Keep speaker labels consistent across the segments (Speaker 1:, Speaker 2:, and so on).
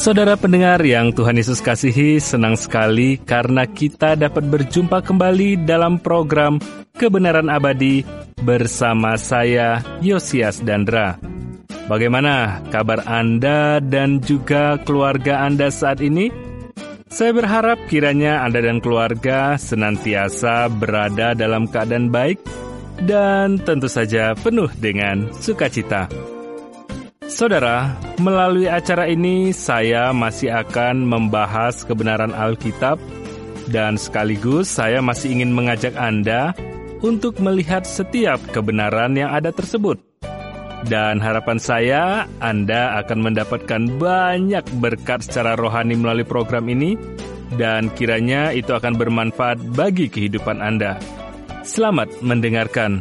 Speaker 1: Saudara pendengar yang Tuhan Yesus kasihi, senang sekali karena kita dapat berjumpa kembali dalam program Kebenaran Abadi bersama saya, Yosias Dandra. Bagaimana kabar Anda dan juga keluarga Anda saat ini? Saya berharap kiranya Anda dan keluarga senantiasa berada dalam keadaan baik dan tentu saja penuh dengan sukacita. Saudara, melalui acara ini saya masih akan membahas kebenaran Alkitab dan sekaligus saya masih ingin mengajak Anda untuk melihat setiap kebenaran yang ada tersebut. Dan harapan saya Anda akan mendapatkan banyak berkat secara rohani melalui program ini dan kiranya itu akan bermanfaat bagi kehidupan Anda. Selamat mendengarkan.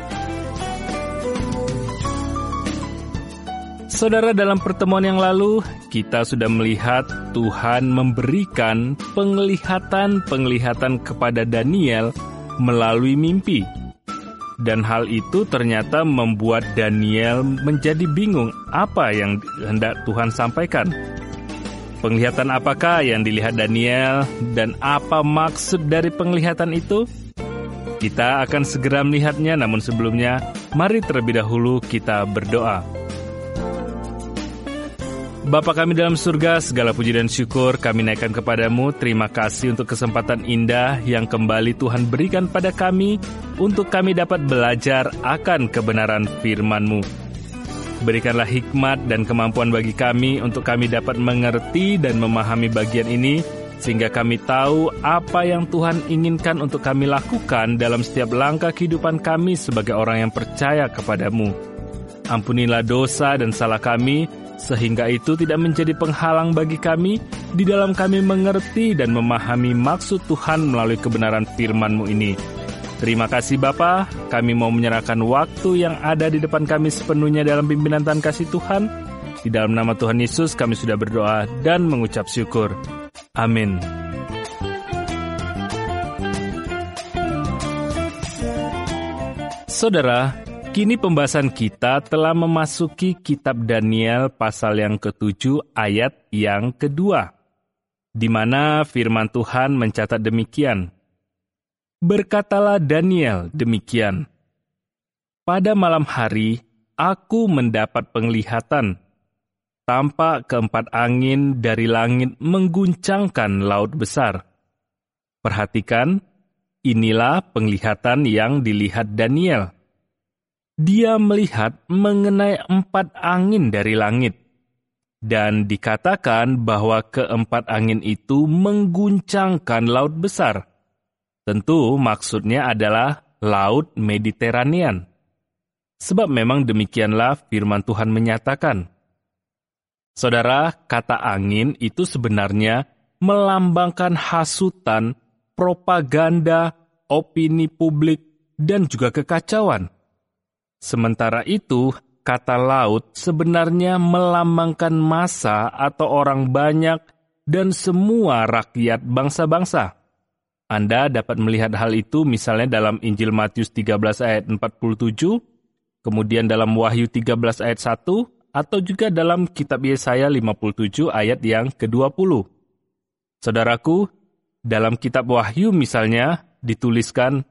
Speaker 1: Saudara, dalam pertemuan yang lalu, kita sudah melihat Tuhan memberikan penglihatan-penglihatan kepada Daniel melalui mimpi. Dan hal itu ternyata membuat Daniel menjadi bingung apa yang hendak Tuhan sampaikan. Penglihatan apakah yang dilihat Daniel dan apa maksud dari penglihatan itu? Kita akan segera melihatnya, namun sebelumnya, mari terlebih dahulu kita berdoa. Bapa kami dalam surga, segala puji dan syukur kami naikkan kepadamu. Terima kasih untuk kesempatan indah yang kembali Tuhan berikan pada kami untuk kami dapat belajar akan kebenaran firman-Mu. Berikanlah hikmat dan kemampuan bagi kami untuk kami dapat mengerti dan memahami bagian ini, sehingga kami tahu apa yang Tuhan inginkan untuk kami lakukan dalam setiap langkah kehidupan kami sebagai orang yang percaya kepadamu. Ampunilah dosa dan salah kami, sehingga itu tidak menjadi penghalang bagi kami di dalam kami mengerti dan memahami maksud Tuhan melalui kebenaran firman-Mu ini. Terima kasih Bapa, kami mau menyerahkan waktu yang ada di depan kami sepenuhnya dalam pimpinan Tuhan kasih Tuhan. Di dalam nama Tuhan Yesus kami sudah berdoa dan mengucap syukur. Amin. Saudara, kini pembahasan kita telah memasuki kitab Daniel pasal yang ke-7 ayat yang kedua, di mana firman Tuhan mencatat demikian. Berkatalah Daniel demikian, pada malam hari aku mendapat penglihatan, tampak keempat angin dari langit mengguncangkan laut besar. Perhatikan, inilah penglihatan yang dilihat Daniel. Dia melihat mengenai 4 angin dari langit, dan dikatakan bahwa keempat angin itu mengguncangkan laut besar. Tentu maksudnya adalah Laut Mediteranean. Sebab memang demikianlah firman Tuhan menyatakan. Saudara, kata angin itu sebenarnya melambangkan hasutan, propaganda, opini publik, dan juga kekacauan. Sementara itu, kata laut sebenarnya melambangkan massa atau orang banyak dan semua rakyat bangsa-bangsa. Anda dapat melihat hal itu misalnya dalam Injil Matius 13 ayat 47, kemudian dalam Wahyu 13 ayat 1, atau juga dalam kitab Yesaya 57 ayat yang ke-20. Saudaraku, dalam kitab Wahyu misalnya dituliskan,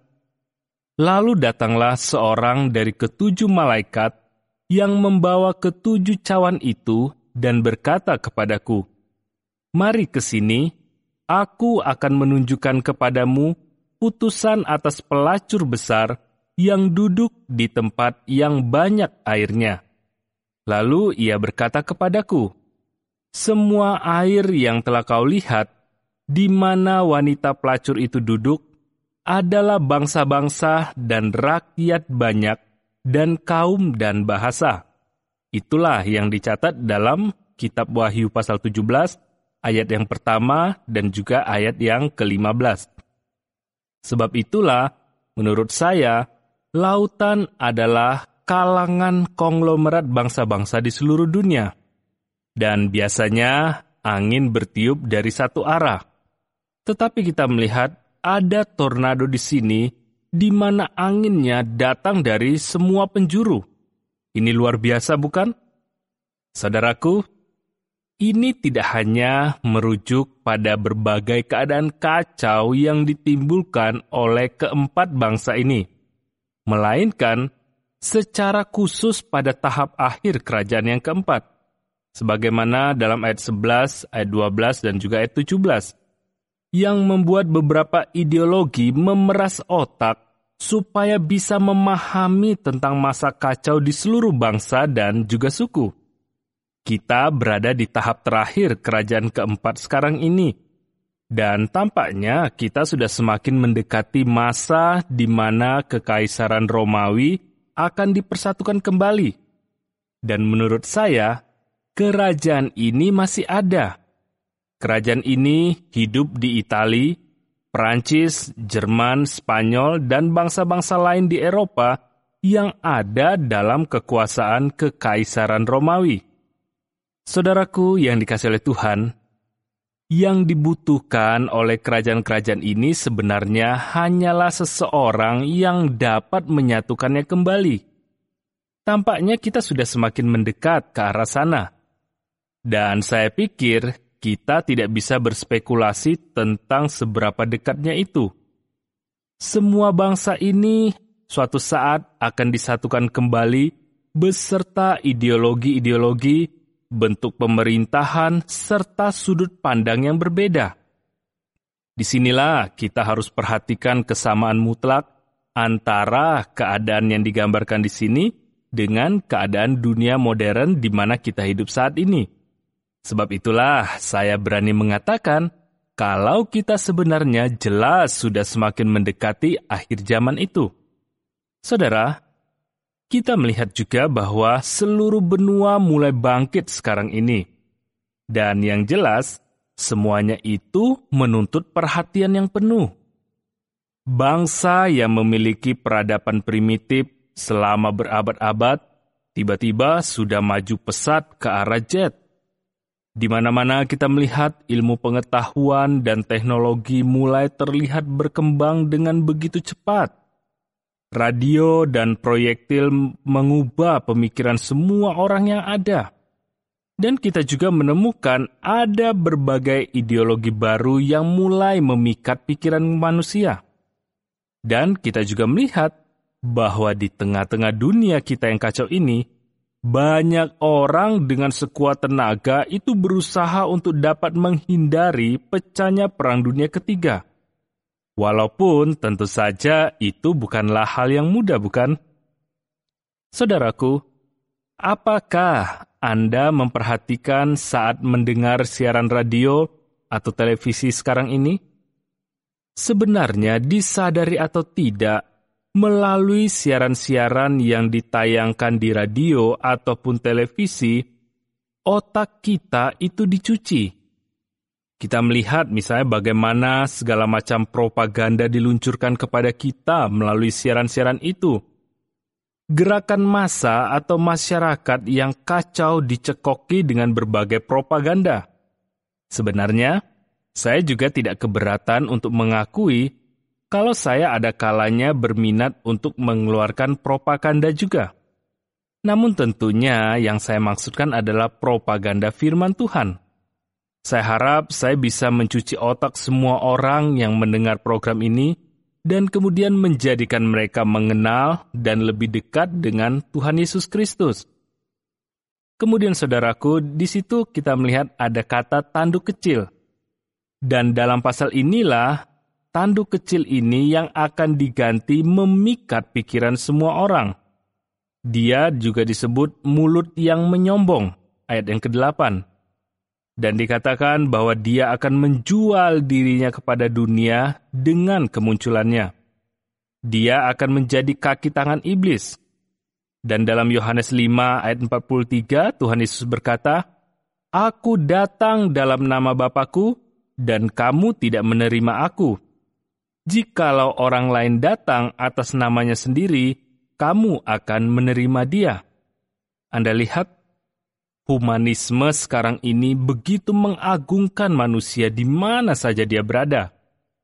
Speaker 1: lalu datanglah seorang dari ke-7 malaikat yang membawa ke-7 cawan itu dan berkata kepadaku, mari ke sini, aku akan menunjukkan kepadamu putusan atas pelacur besar yang duduk di tempat yang banyak airnya. Lalu ia berkata kepadaku, semua air yang telah kau lihat, di mana wanita pelacur itu duduk, adalah bangsa-bangsa dan rakyat banyak, dan kaum dan bahasa. Itulah yang dicatat dalam kitab Wahyu pasal 17, ayat yang pertama dan juga ayat yang ke-15. Sebab itulah, menurut saya, lautan adalah kalangan konglomerat bangsa-bangsa di seluruh dunia. Dan biasanya angin bertiup dari satu arah. Tetapi kita melihat ada tornado di sini, di mana anginnya datang dari semua penjuru. Ini luar biasa, bukan? Saudaraku, ini tidak hanya merujuk pada berbagai keadaan kacau yang ditimbulkan oleh keempat bangsa ini, melainkan secara khusus pada tahap akhir kerajaan yang keempat, sebagaimana dalam ayat 11, ayat 12, dan juga ayat 17, yang membuat beberapa ideologi memeras otak supaya bisa memahami tentang masa kacau di seluruh bangsa dan juga suku. Kita berada di tahap terakhir kerajaan keempat sekarang ini, dan tampaknya kita sudah semakin mendekati masa di mana kekaisaran Romawi akan dipersatukan kembali. Dan menurut saya, kerajaan ini masih ada. Kerajaan ini hidup di Italia, Prancis, Jerman, Spanyol, dan bangsa-bangsa lain di Eropa yang ada dalam kekuasaan kekaisaran Romawi. Saudaraku yang dikasihi oleh Tuhan, yang dibutuhkan oleh kerajaan-kerajaan ini sebenarnya hanyalah seseorang yang dapat menyatukannya kembali. Tampaknya kita sudah semakin mendekat ke arah sana. Dan saya pikir kita tidak bisa berspekulasi tentang seberapa dekatnya itu. Semua bangsa ini suatu saat akan disatukan kembali beserta ideologi-ideologi, bentuk pemerintahan, serta sudut pandang yang berbeda. Disinilah kita harus perhatikan kesamaan mutlak antara keadaan yang digambarkan di sini dengan keadaan dunia modern di mana kita hidup saat ini. Sebab itulah saya berani mengatakan kalau kita sebenarnya jelas sudah semakin mendekati akhir zaman itu. Saudara, kita melihat juga bahwa seluruh benua mulai bangkit sekarang ini. Dan yang jelas, semuanya itu menuntut perhatian yang penuh. Bangsa yang memiliki peradaban primitif selama berabad-abad, tiba-tiba sudah maju pesat ke arah jet. Di mana-mana kita melihat ilmu pengetahuan dan teknologi mulai terlihat berkembang dengan begitu cepat. Radio dan proyektil mengubah pemikiran semua orang yang ada. Dan kita juga menemukan ada berbagai ideologi baru yang mulai memikat pikiran manusia. Dan kita juga melihat bahwa di tengah-tengah dunia kita yang kacau ini, banyak orang dengan sekuat tenaga itu berusaha untuk dapat menghindari pecahnya Perang Dunia Ketiga. Walaupun tentu saja itu bukanlah hal yang mudah, bukan? Saudaraku, apakah Anda memperhatikan saat mendengar siaran radio atau televisi sekarang ini? Sebenarnya disadari atau tidak, melalui siaran-siaran yang ditayangkan di radio ataupun televisi, otak kita itu dicuci. Kita melihat misalnya bagaimana segala macam propaganda diluncurkan kepada kita melalui siaran-siaran itu. Gerakan massa atau masyarakat yang kacau dicekoki dengan berbagai propaganda. Sebenarnya, saya juga tidak keberatan untuk mengakui kalau saya ada kalanya berminat untuk mengeluarkan propaganda juga. Namun tentunya yang saya maksudkan adalah propaganda firman Tuhan. Saya harap saya bisa mencuci otak semua orang yang mendengar program ini dan kemudian menjadikan mereka mengenal dan lebih dekat dengan Tuhan Yesus Kristus. Kemudian saudaraku, di situ kita melihat ada kata tanduk kecil. Dan dalam pasal inilah, tanduk kecil ini yang akan diganti memikat pikiran semua orang. Dia juga disebut mulut yang menyombong, ayat yang ke-8. Dan dikatakan bahwa dia akan menjual dirinya kepada dunia dengan kemunculannya. Dia akan menjadi kaki tangan iblis. Dan dalam Yohanes 5 ayat 43, Tuhan Yesus berkata, "Aku datang dalam nama Bapa-Ku, dan kamu tidak menerima aku. Jikalau orang lain datang atas namanya sendiri, kamu akan menerima dia." Anda lihat, humanisme sekarang ini begitu mengagungkan manusia di mana saja dia berada.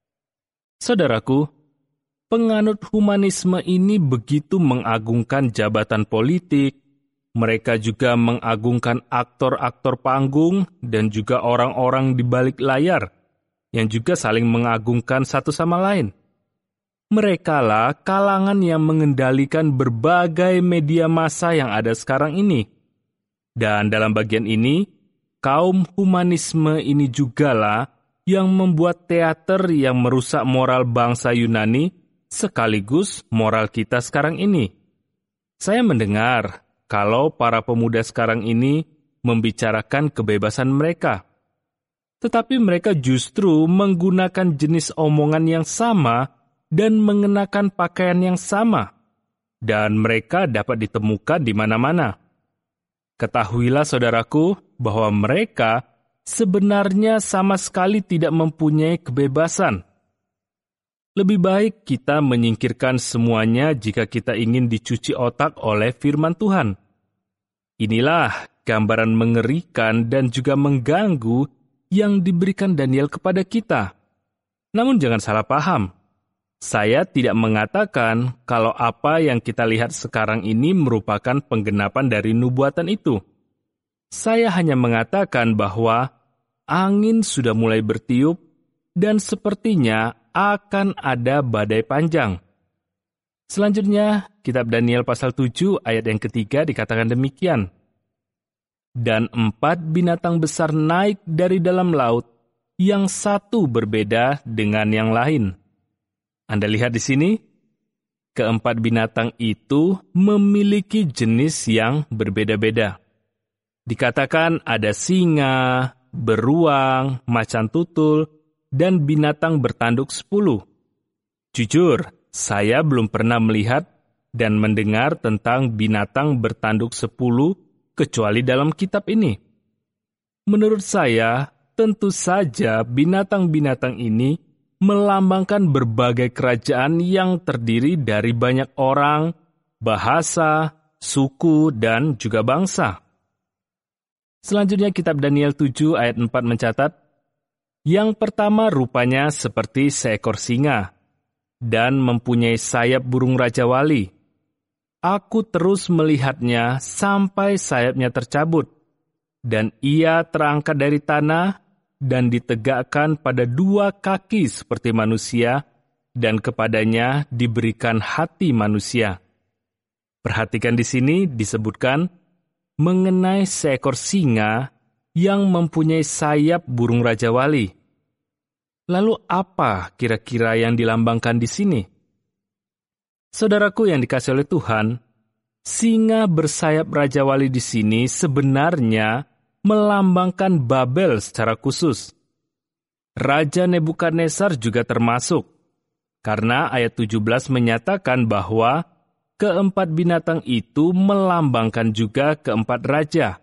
Speaker 1: Saudaraku, penganut humanisme ini begitu mengagungkan jabatan politik, Mereka juga mengagungkan aktor-aktor panggung dan juga orang-orang di balik layar, yang juga saling mengagungkan satu sama lain. Merekalah kalangan yang mengendalikan berbagai media massa yang ada sekarang ini. Dan dalam bagian ini, kaum humanisme ini jugalah yang membuat teater yang merusak moral bangsa Yunani sekaligus moral kita sekarang ini. Saya mendengar kalau para pemuda sekarang ini membicarakan kebebasan mereka. Tetapi mereka justru menggunakan jenis omongan yang sama dan mengenakan pakaian yang sama. Dan mereka dapat ditemukan di mana-mana. Ketahuilah saudaraku bahwa mereka sebenarnya sama sekali tidak mempunyai kebebasan. Lebih baik kita menyingkirkan semuanya jika kita ingin dicuci otak oleh firman Tuhan. Inilah gambaran mengerikan dan juga mengganggu yang diberikan Daniel kepada kita. Namun jangan salah paham. Saya tidak mengatakan kalau apa yang kita lihat sekarang ini merupakan penggenapan dari nubuatan itu. Saya hanya mengatakan bahwa angin sudah mulai bertiup dan sepertinya akan ada badai panjang. Selanjutnya, kitab Daniel pasal 7 ayat yang ketiga dikatakan demikian. Dan 4 binatang besar naik dari dalam laut, yang satu berbeda dengan yang lain. Anda lihat di sini, keempat binatang itu memiliki jenis yang berbeda-beda. Dikatakan ada singa, beruang, macan tutul, dan binatang bertanduk 10. Jujur, saya belum pernah melihat dan mendengar tentang binatang bertanduk 10 kecuali dalam kitab ini. Menurut saya, tentu saja binatang-binatang ini melambangkan berbagai kerajaan yang terdiri dari banyak orang, bahasa, suku, dan juga bangsa. Selanjutnya kitab Daniel 7 ayat 4 mencatat, yang pertama rupanya seperti seekor singa, dan mempunyai sayap burung Raja Wali. Aku terus melihatnya sampai sayapnya tercabut, dan ia terangkat dari tanah, dan ditegakkan pada 2 kaki seperti manusia, dan kepadanya diberikan hati manusia. Perhatikan di sini disebutkan mengenai seekor singa yang mempunyai sayap burung Raja Wali. Lalu apa kira-kira yang dilambangkan di sini? Saudaraku yang dikasihi oleh Tuhan, singa bersayap Raja Wali di sini sebenarnya melambangkan Babel secara khusus. Raja Nebukadnezar juga termasuk, karena ayat 17 menyatakan bahwa keempat binatang itu melambangkan juga keempat raja.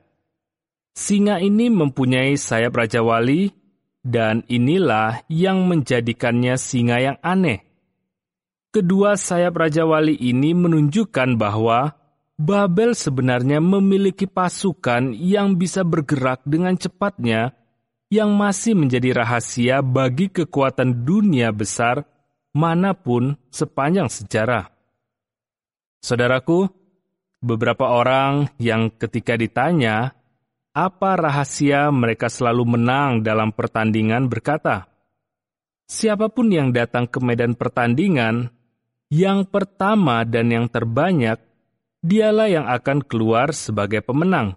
Speaker 1: Singa ini mempunyai sayap Raja Wali, dan inilah yang menjadikannya singa yang aneh. Kedua sayap Raja Wali ini menunjukkan bahwa Babel sebenarnya memiliki pasukan yang bisa bergerak dengan cepatnya, yang masih menjadi rahasia bagi kekuatan dunia besar manapun sepanjang sejarah. Saudaraku, beberapa orang yang ketika ditanya apa rahasia mereka selalu menang dalam pertandingan berkata, siapapun yang datang ke medan pertandingan, yang pertama dan yang terbanyak, dialah yang akan keluar sebagai pemenang.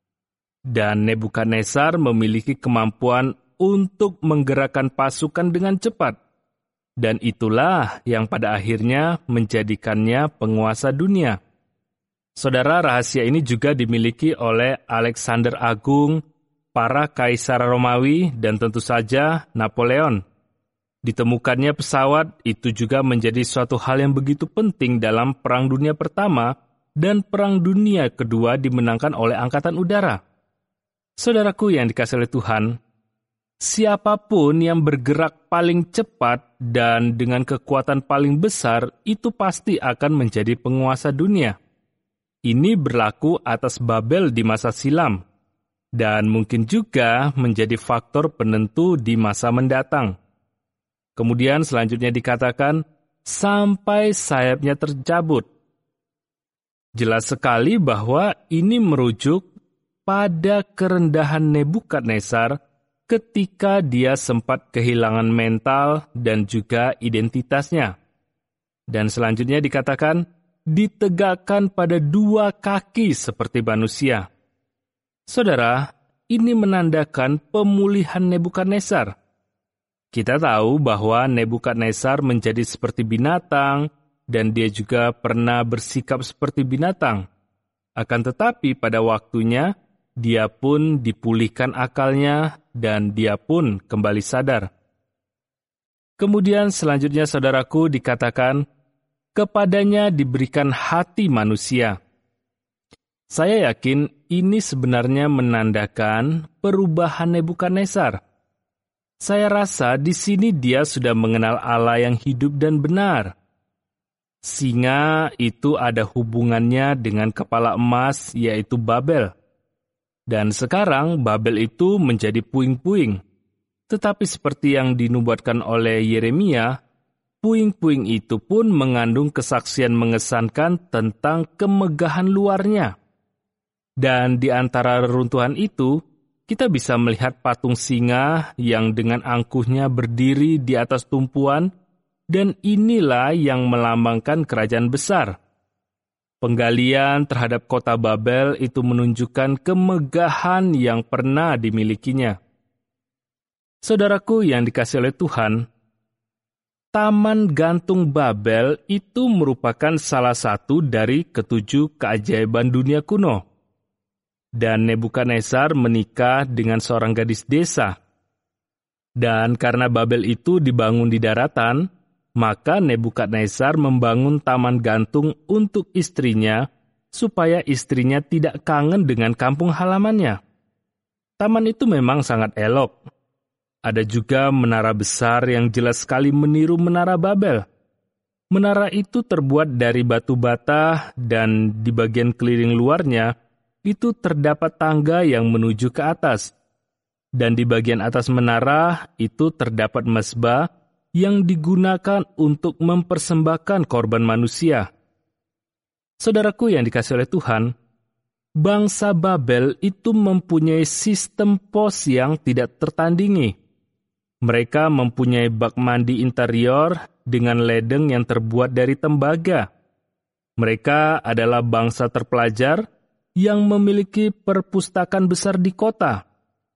Speaker 1: Dan Nebukadnezar memiliki kemampuan untuk menggerakkan pasukan dengan cepat. Dan itulah yang pada akhirnya menjadikannya penguasa dunia. Saudara, rahasia ini juga dimiliki oleh Alexander Agung, para kaisar Romawi, dan tentu saja Napoleon. Ditemukannya pesawat itu juga menjadi suatu hal yang begitu penting dalam Perang Dunia Pertama, dan Perang Dunia Kedua dimenangkan oleh Angkatan Udara. Saudaraku yang dikasihi oleh Tuhan, siapapun yang bergerak paling cepat dan dengan kekuatan paling besar, itu pasti akan menjadi penguasa dunia. Ini berlaku atas Babel di masa silam, dan mungkin juga menjadi faktor penentu di masa mendatang. Kemudian selanjutnya dikatakan, sampai sayapnya tercabut. Jelas sekali bahwa ini merujuk pada kerendahan Nebukadnezar ketika dia sempat kehilangan mental dan juga identitasnya. Dan selanjutnya dikatakan, ditegakkan pada 2 kaki seperti manusia. Saudara, ini menandakan pemulihan Nebukadnezar. Kita tahu bahwa Nebukadnezar menjadi seperti binatang, dan dia juga pernah bersikap seperti binatang. Akan tetapi pada waktunya, dia pun dipulihkan akalnya dan dia pun kembali sadar. Kemudian selanjutnya saudaraku dikatakan, kepadanya diberikan hati manusia. Saya yakin ini sebenarnya menandakan perubahan Nebukadnezar. Saya rasa di sini dia sudah mengenal Allah yang hidup dan benar. Singa itu ada hubungannya dengan kepala emas, yaitu Babel. Dan sekarang Babel itu menjadi puing-puing. Tetapi seperti yang dinubuatkan oleh Yeremia, puing-puing itu pun mengandung kesaksian mengesankan tentang kemegahan luarnya. Dan di antara reruntuhan itu, kita bisa melihat patung singa yang dengan angkuhnya berdiri di atas tumpuan, dan inilah yang melambangkan kerajaan besar. Penggalian terhadap kota Babel itu menunjukkan kemegahan yang pernah dimilikinya. Saudaraku yang dikasihi oleh Tuhan, Taman Gantung Babel itu merupakan salah satu dari 7 keajaiban dunia kuno. Dan Nebukadnezar menikah dengan seorang gadis desa. Dan karena Babel itu dibangun di daratan, maka Nebukadnezar membangun taman gantung untuk istrinya, supaya istrinya tidak kangen dengan kampung halamannya. Taman itu memang sangat elok. Ada juga menara besar yang jelas sekali meniru menara Babel. Menara itu terbuat dari batu bata dan di bagian keliling luarnya itu terdapat tangga yang menuju ke atas. Dan di bagian atas menara itu terdapat mezbah yang digunakan untuk mempersembahkan korban manusia. Saudaraku yang dikasihi oleh Tuhan, bangsa Babel itu mempunyai sistem pos yang tidak tertandingi. Mereka mempunyai bak mandi interior dengan ledeng yang terbuat dari tembaga. Mereka adalah bangsa terpelajar yang memiliki perpustakaan besar di kota.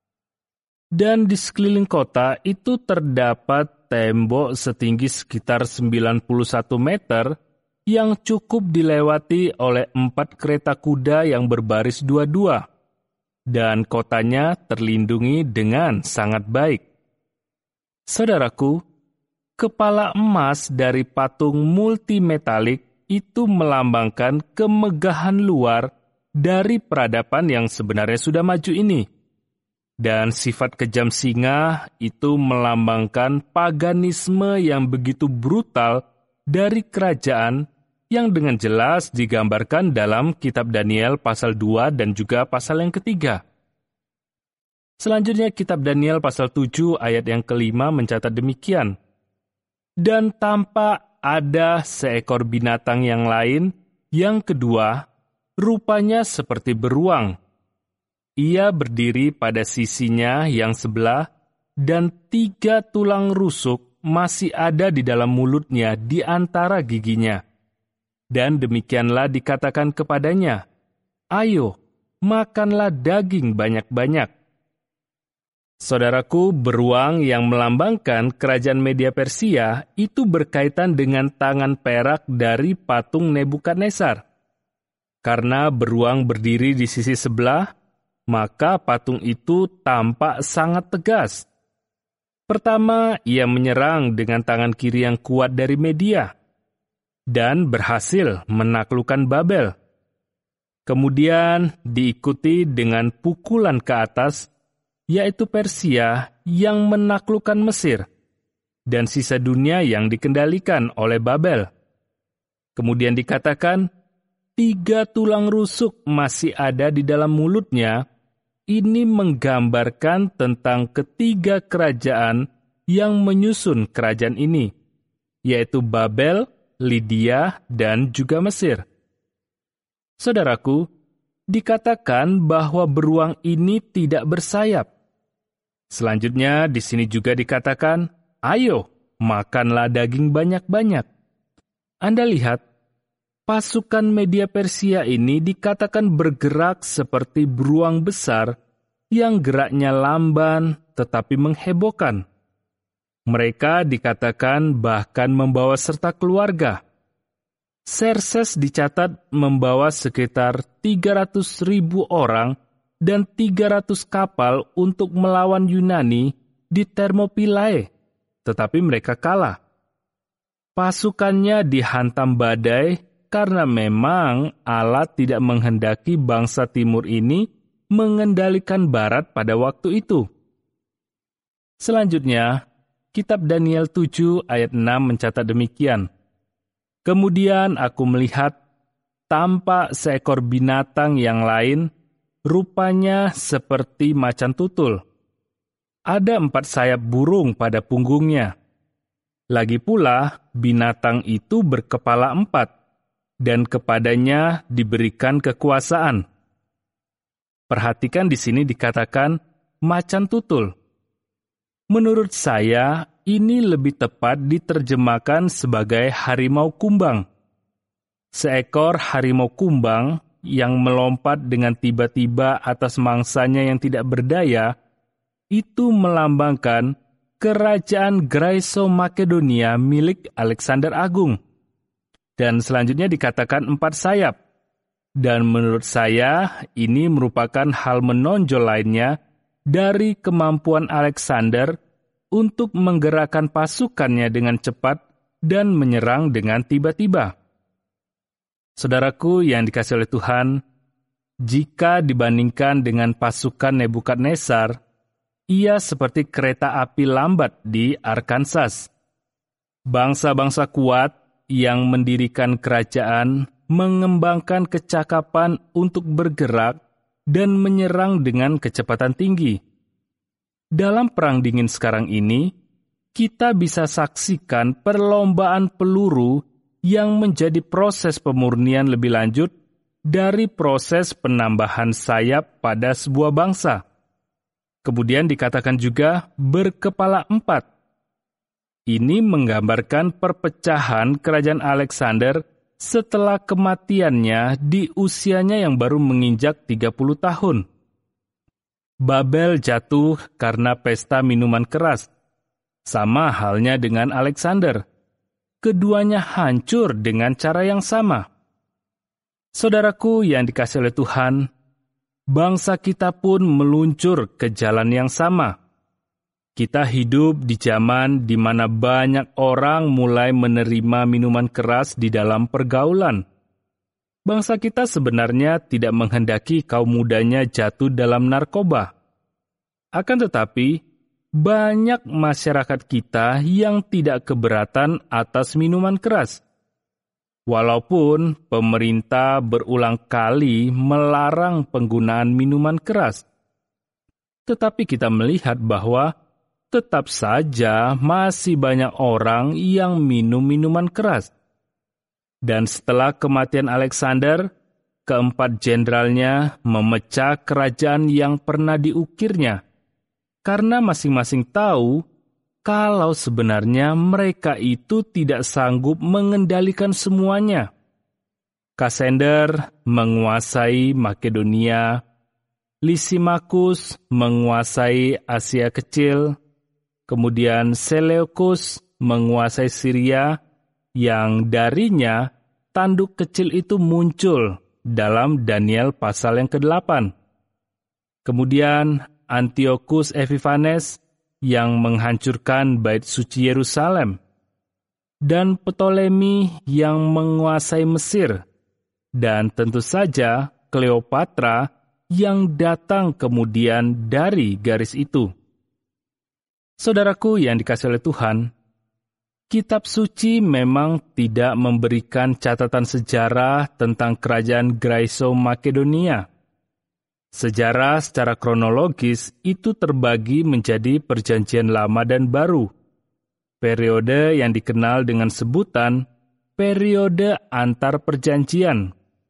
Speaker 1: Dan di sekeliling kota itu terdapat tembok setinggi sekitar 91 meter yang cukup dilewati oleh 4 kereta kuda yang berbaris dua-dua. Dan kotanya terlindungi dengan sangat baik. Saudaraku, kepala emas dari patung multimetalik itu melambangkan kemegahan luar dari peradaban yang sebenarnya sudah maju ini. Dan sifat kejam singa itu melambangkan paganisme yang begitu brutal dari kerajaan yang dengan jelas digambarkan dalam kitab Daniel pasal 2 dan juga pasal yang ketiga. Selanjutnya kitab Daniel pasal 7 ayat yang kelima mencatat demikian. Dan tampak ada seekor binatang yang lain, yang kedua, rupanya seperti beruang. Ia berdiri pada sisinya yang sebelah, dan 3 tulang rusuk masih ada di dalam mulutnya di antara giginya. Dan demikianlah dikatakan kepadanya, "Ayo, makanlah daging banyak-banyak." Saudaraku, beruang yang melambangkan kerajaan Media Persia itu berkaitan dengan tangan perak dari patung Nebukadnezar. Karena beruang berdiri di sisi sebelah, maka patung itu tampak sangat tegas. Pertama, ia menyerang dengan tangan kiri yang kuat dari Media, dan berhasil menaklukkan Babel. Kemudian diikuti dengan pukulan ke atas, yaitu Persia yang menaklukkan Mesir, dan sisa dunia yang dikendalikan oleh Babel. Kemudian dikatakan, 3 tulang rusuk masih ada di dalam mulutnya. Ini menggambarkan tentang ketiga kerajaan yang menyusun kerajaan ini, yaitu Babel, Lydia, dan juga Mesir. Saudaraku, dikatakan bahwa beruang ini tidak bersayap. Selanjutnya di sini juga dikatakan, ayo, makanlah daging banyak-banyak. Anda lihat, pasukan Media Persia ini dikatakan bergerak seperti beruang besar yang geraknya lamban tetapi menghebohkan. Mereka dikatakan bahkan membawa serta keluarga. Xerxes dicatat membawa sekitar 300.000 orang dan 300 kapal untuk melawan Yunani di Thermopylae, tetapi mereka kalah. Pasukannya dihantam badai karena memang Allah tidak menghendaki bangsa timur ini mengendalikan barat pada waktu itu. Selanjutnya, kitab Daniel 7 ayat 6 mencatat demikian. Kemudian aku melihat tampak seekor binatang yang lain, rupanya seperti macan tutul. Ada 4 sayap burung pada punggungnya. Lagi pula, binatang itu berkepala 4, dan kepadanya diberikan kekuasaan. Perhatikan di sini dikatakan macan tutul. Menurut saya, ini lebih tepat diterjemahkan sebagai harimau kumbang. Seekor harimau kumbang yang melompat dengan tiba-tiba atas mangsanya yang tidak berdaya, itu melambangkan kerajaan Graiso Makedonia milik Alexander Agung. Dan selanjutnya dikatakan 4 sayap. Dan menurut saya, ini merupakan hal menonjol lainnya dari kemampuan Alexander untuk menggerakkan pasukannya dengan cepat dan menyerang dengan tiba-tiba. Saudaraku yang dikasihi oleh Tuhan, jika dibandingkan dengan pasukan Nebukadnezar, ia seperti kereta api lambat di Arkansas. Bangsa-bangsa kuat yang mendirikan kerajaan mengembangkan kecakapan untuk bergerak dan menyerang dengan kecepatan tinggi. Dalam perang dingin sekarang ini, kita bisa saksikan perlombaan peluru yang menjadi proses pemurnian lebih lanjut dari proses penambahan sayap pada sebuah bangsa. Kemudian dikatakan juga berkepala 4. Ini menggambarkan perpecahan kerajaan Alexander setelah kematiannya di usianya yang baru menginjak 30 tahun. Babel jatuh karena pesta minuman keras. Sama halnya dengan Alexander. Keduanya hancur dengan cara yang sama. Saudaraku yang dikasihi oleh Tuhan, bangsa kita pun meluncur ke jalan yang sama. Kita hidup di zaman di mana banyak orang mulai menerima minuman keras di dalam pergaulan. Bangsa kita sebenarnya tidak menghendaki kaum mudanya jatuh dalam narkoba. Akan tetapi, banyak masyarakat kita yang tidak keberatan atas minuman keras. Walaupun pemerintah berulang kali melarang penggunaan minuman keras, tetapi kita melihat bahwa tetap saja masih banyak orang yang minum minuman keras. Dan setelah kematian Alexander, keempat jenderalnya memecah kerajaan yang pernah diukirnya, karena masing-masing tahu kalau sebenarnya mereka itu tidak sanggup mengendalikan semuanya. Kasender menguasai Makedonia, Lysimachus menguasai Asia Kecil, kemudian Seleukus menguasai Syria, yang darinya tanduk kecil itu muncul dalam Daniel pasal yang ke-8. Kemudian Antiochus Epiphanes yang menghancurkan bait suci Yerusalem, dan Ptolemy yang menguasai Mesir, dan tentu saja Kleopatra yang datang kemudian dari garis itu. Saudaraku yang dikasihi oleh Tuhan, Kitab Suci memang tidak memberikan catatan sejarah tentang kerajaan Graiso Makedonia. Sejarah secara kronologis itu terbagi menjadi Perjanjian Lama dan Baru, periode yang dikenal dengan sebutan periode antar perjanjian.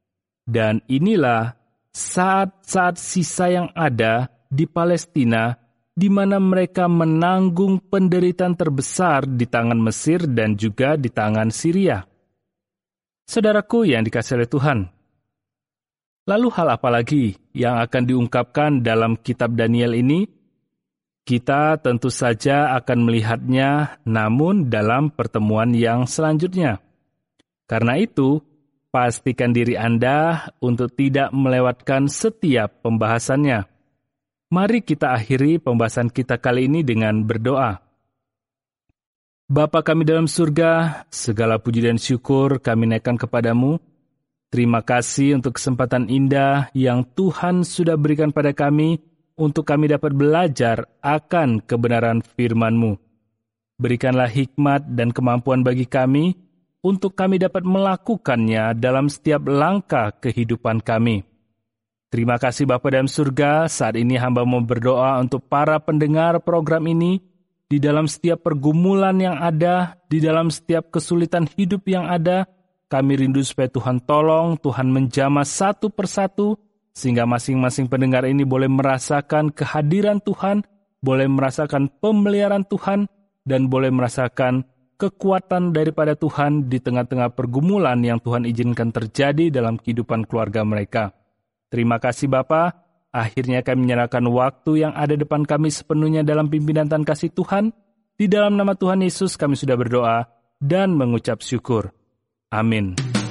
Speaker 1: Dan inilah saat-saat sisa yang ada di Palestina, di mana mereka menanggung penderitaan terbesar di tangan Mesir dan juga di tangan Syria. Saudaraku yang dikasihi oleh Tuhan, lalu hal apa lagi yang akan diungkapkan dalam kitab Daniel ini? Kita tentu saja akan melihatnya, namun dalam pertemuan yang selanjutnya. Karena itu, pastikan diri Anda untuk tidak melewatkan setiap pembahasannya. Mari kita akhiri pembahasan kita kali ini dengan berdoa. Bapa kami dalam surga, segala puji dan syukur kami naikkan kepadamu. Terima kasih untuk kesempatan indah yang Tuhan sudah berikan pada kami untuk kami dapat belajar akan kebenaran firman-Mu. Berikanlah hikmat dan kemampuan bagi kami untuk kami dapat melakukannya dalam setiap langkah kehidupan kami. Terima kasih Bapa dalam surga, saat ini hamba mau berdoa untuk para pendengar program ini, di dalam setiap pergumulan yang ada, di dalam setiap kesulitan hidup yang ada, kami rindu supaya Tuhan tolong, Tuhan menjamah satu persatu, sehingga masing-masing pendengar ini boleh merasakan kehadiran Tuhan, boleh merasakan pemeliharaan Tuhan, dan boleh merasakan kekuatan daripada Tuhan di tengah-tengah pergumulan yang Tuhan izinkan terjadi dalam kehidupan keluarga mereka. Terima kasih Bapa. Akhirnya kami menyerahkan waktu yang ada depan kami sepenuhnya dalam pimpinan dan kasih Tuhan. Di dalam nama Tuhan Yesus kami sudah berdoa dan mengucap syukur. Amin.